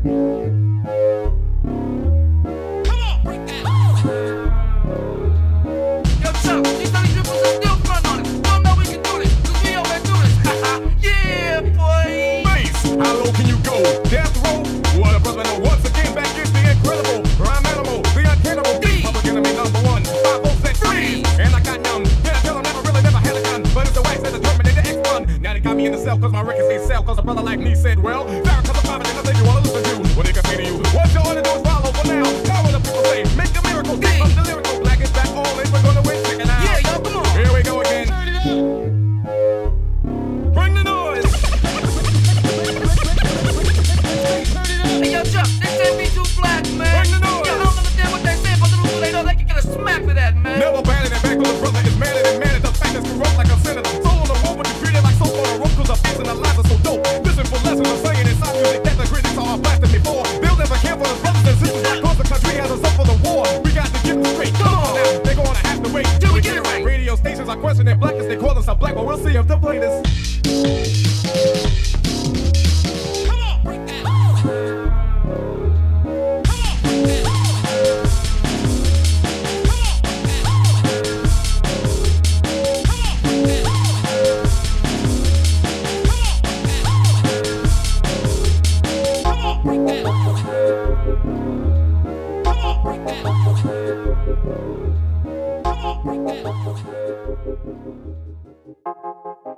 In the cell, cause my records they sell. Cause a brother like me said, well, Farrakhan's a prophet and nothing you wanna listen to. What they can say to you, what you ought to do is follow for now. Now what the people say, make a miracle. From the lyrical, black is back, all in, we're gonna win, chicken out. Yeah, yo, come on. Here we go again. Turn it up. Bring the noise. Turn it up. Hey, yo, Chuck, this can't be too black, man. Bring the noise. Yo, I don't understand what they say, but the rules they know they can get a smack for that, man. Never batted it back, cause the brother is mad at it, man. It's the fact that's corrupt like a senator. Soul on the road, but you treat it like soap on a rope, cause the beats and the lines are so dope. Listen for lessons I'm saying inside music that the critics are blasting before. They'll never care for the brothers and sisters, cause the country has us up for the war. We got to get them straight. Come on now, they're gonna have to wait till we get it right. Radio stations are questioning black as they call us a black, but we'll see if they play this. Come on, break that. Come on, break that.